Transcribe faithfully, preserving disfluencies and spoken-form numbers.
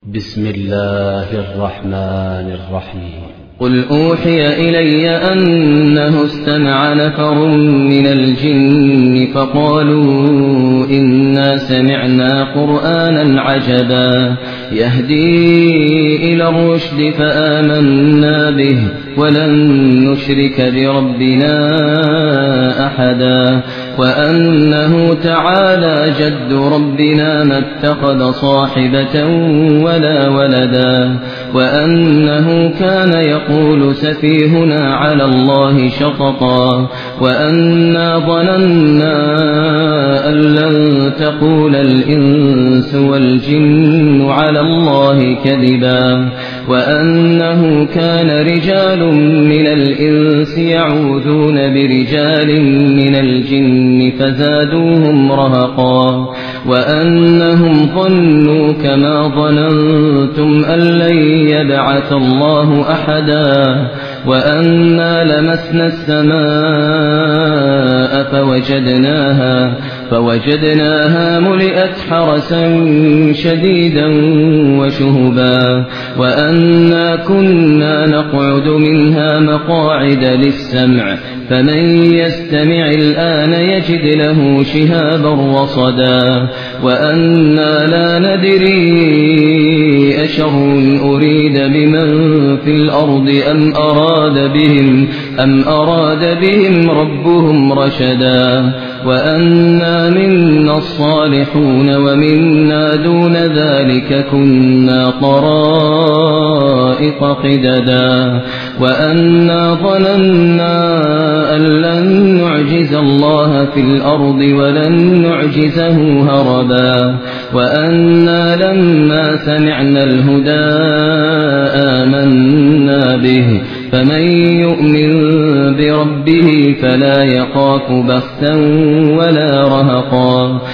بسم الله الرحمن الرحيم. قل أوحي إلي أنه استمع نفر من الجن فقالوا إنا سمعنا قرآنا عجبا يهدي إلى الرشد فآمنا به ولن نشرك بربنا أحدا وأنه تعالى جد ربنا ما اتخذ صاحبة ولا ولدا وأنه كان يقول سفيهنا على الله شططا وأنا ظننا أن لن تقول الإنس والجن على الله كذبا وأنه كان رجال من الإنس يعوذون برجال من الجن فزادوهم رهقا وأنهم ظنوا كما ظننتم أن لن يبعث الله أحدا وأنا لمسنا السماء فوجدناها فوجدناها ملئت حرسا شديدا وشهبا وأنا كنا نقعد منها مقاعد للسمع فمن يستمع الآن يجد له شهابا رصدا وأنا لا ندري أشر أريد بمن في الأرض أم أراد بهم أم أراد بهم ربهم رشدا وأنا منا الصالحون ومنا دون ذلك كنا طرائق قددا وأنا ظننا أن لن نعجز الله في الأرض ولن نعجزه هربا وأنا لما سمعنا الهدى آمنا به فمن يؤمن بربه فلا يخاف بخسا ولا رهقا